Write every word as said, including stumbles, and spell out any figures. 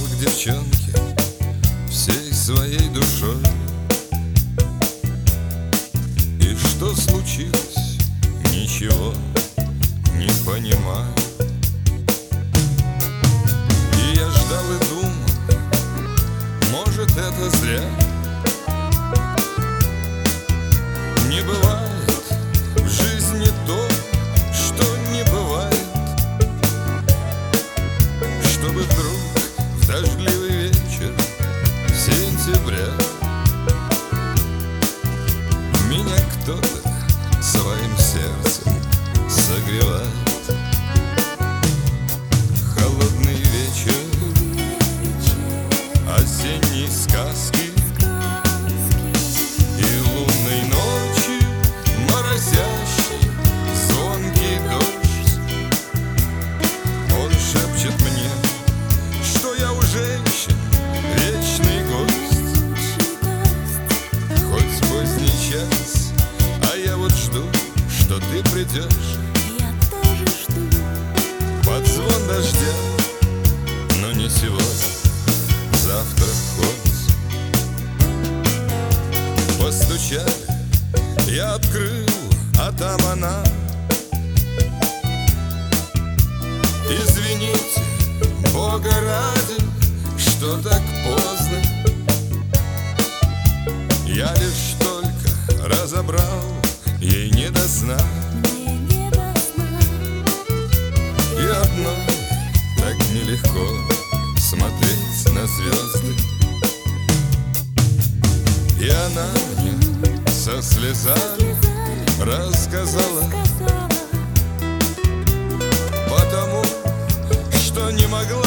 к девчонке всей своей душой. И что случилось, ничего не понимаю. И я ждал и думал, может, это зря. Не бывает в жизни то, что не бывает, чтобы вдруг в дождливый вечер сентября меня кто-то своим сердцем согревает. Холодный вечер осенней сказки и лунной ночи морозящий звонкий дождь. Он шепчет мне, что я у женщин вечный гость. Хоть поздний час, а я вот жду, что ты придешь. Я тоже жду. Под звон дождя, но не сегодня, завтра хоть. Постучали, я открыл, а там она. Извините, Бога ради, что так поздно. Я лишь только разобрал, ей не до сна. Мне не до сна. И одной так нелегко смотреть на звезды. И она мне со слезами рассказала, Сказала, потому что не могла